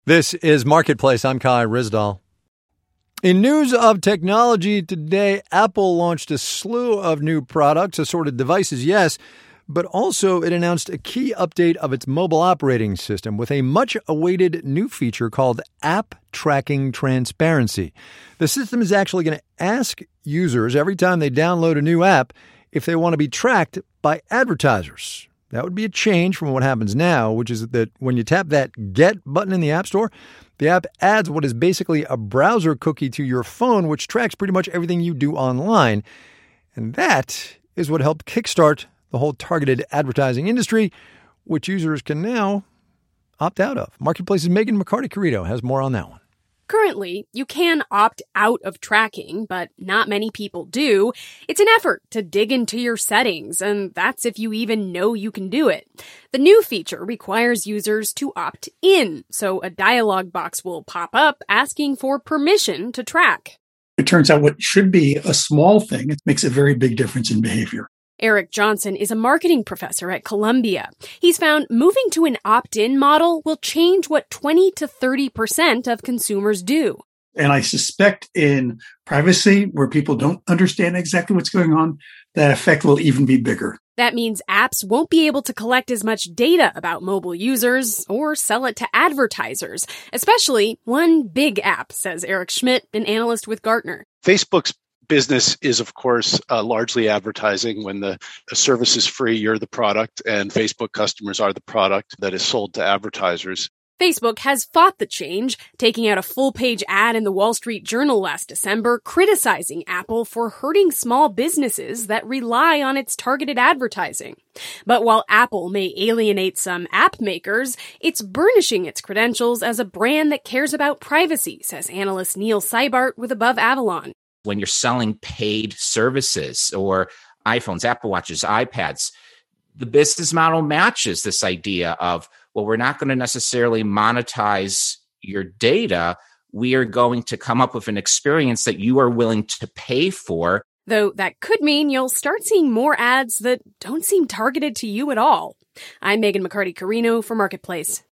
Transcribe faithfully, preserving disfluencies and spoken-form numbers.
This is Marketplace. I'm Kai Ryssdal. In news of technology today, Apple launched a slew of new products, assorted devices, yes, but also it announced a key update of its mobile operating system with a much-awaited new feature called App Tracking Transparency. The system is actually going to ask users every time they download a new app if they want to be tracked by advertisers. That would be a change from what happens now, which is that when you tap that Get button in the App Store, the app adds what is basically a browser cookie to your phone, which tracks pretty much everything you do online. And that is what helped kickstart the whole targeted advertising industry, which users can now opt out of. Marketplace's Megan McCarty-Carito has more on that one. Currently, you can opt out of tracking, but not many people do. It's an effort to dig into your settings, and that's if you even know you can do it. The new feature requires users to opt in, so a dialog box will pop up asking for permission to track. It turns out what should be a small thing, it makes a very big difference in behavior. Eric Johnson is a marketing professor at Columbia. He's found moving to an opt-in model will change what twenty to thirty percent of consumers do. And I suspect in privacy, where people don't understand exactly what's going on, that effect will even be bigger. That means apps won't be able to collect as much data about mobile users or sell it to advertisers, especially one big app, says Eric Schmidt, an analyst with Gartner. Facebook's business is, of course, uh, largely advertising. When the, the service is free, you're the product, and Facebook customers are the product that is sold to advertisers. Facebook has fought the change, taking out a full-page ad in the Wall Street Journal last December criticizing Apple for hurting small businesses that rely on its targeted advertising. But while Apple may alienate some app makers, it's burnishing its credentials as a brand that cares about privacy, says analyst Neil Seibart with Above Avalon. When you're selling paid services or iPhones, Apple Watches, iPads, the business model matches this idea of, well, we're not going to necessarily monetize your data. We are going to come up with an experience that you are willing to pay for. Though that could mean you'll start seeing more ads that don't seem targeted to you at all. I'm Megan McCarty-Carino for Marketplace.